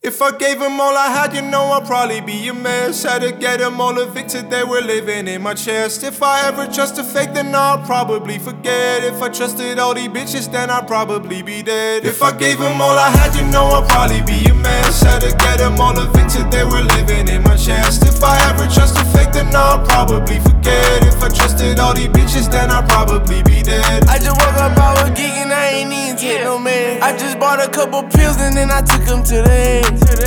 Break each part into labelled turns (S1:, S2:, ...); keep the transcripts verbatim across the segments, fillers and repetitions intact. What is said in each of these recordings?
S1: If I gave them all I had, you know I'd probably be a mess. Had to get them all evicted, they were living in my chest. If I ever trust a fake, then I'll probably forget. If I trusted all these bitches, then I'd probably be dead. If I gave them all I had, you know I'd probably be a mess. Had to get them all evicted, they were living in my chest. If I ever trust a fake, then I'll probably forget. If I trusted all these bitches, then I'd probably be dead.
S2: I just woke up, I was geeking, I ain't even take no man. I just bought a couple pills and then I took them to the head.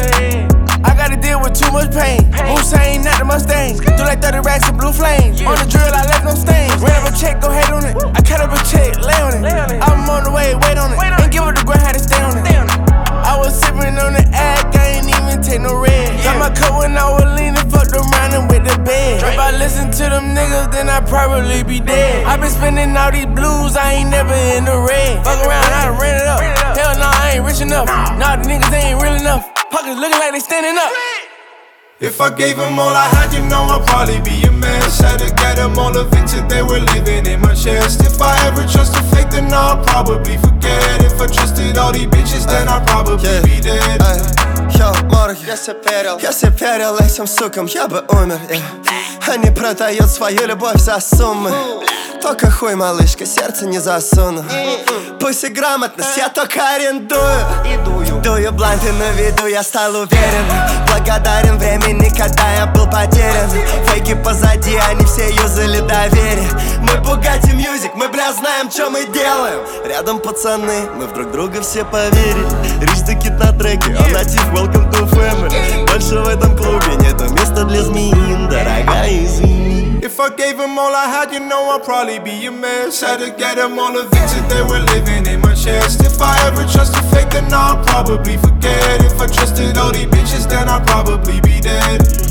S2: I gotta deal with too much pain. Hussein, not the Mustang. Do like thirty racks of blue flames. On the drill, I left no stains. Ran up a check, go ahead on it. I cut up a check, lay on it. I'm on the way, wait on it. Ain't give up the grind, had to stay on it. I was sipping on the act, I ain't even take no red. Got my cup when I was leaning, fucked around and with the bed. If I listen to them niggas, then I'd probably be dead. I been spending all these blues, I ain't never in the red. Fuck around, I ran it up. Hell no, I ain't rich enough. Nah, the niggas they ain't real enough. Pockets looking like they standing up.
S1: If I gave them all I had, you know I'd probably be a mess. Had to get them all evicted, they were living in my chest. If I ever trust a fake, then I'll probably forget. If I trusted all these bitches, then I'd probably yeah. be dead.
S3: Йо, морг, я все перил, я все перил этим сукам, я бы умер, yeah. Они продают свою любовь за суммы. Только хуй, малышка, сердце не засуну. Пусть и грамотность, я только арендую. Дую бланты на виду, я стал уверен. Благодарен времени, когда я был потерян. Фейки позади, они все юзали доверие. Мы Bugatti Music, мы, бля, знаем, что мы делаем. Рядом пацаны, мы в друг друга все поверили. Rich the Kid на треке, он натив, welcome to family. Больше в этом клубе нету места для змеин, дорогая, извини.
S1: If I gave them all I had, you know I'd probably be a mess. Had to get them all evicted, they were living in my chest. If I ever trust a fake, then I'll probably forget. If I trusted all these bitches, then I'd probably be dead.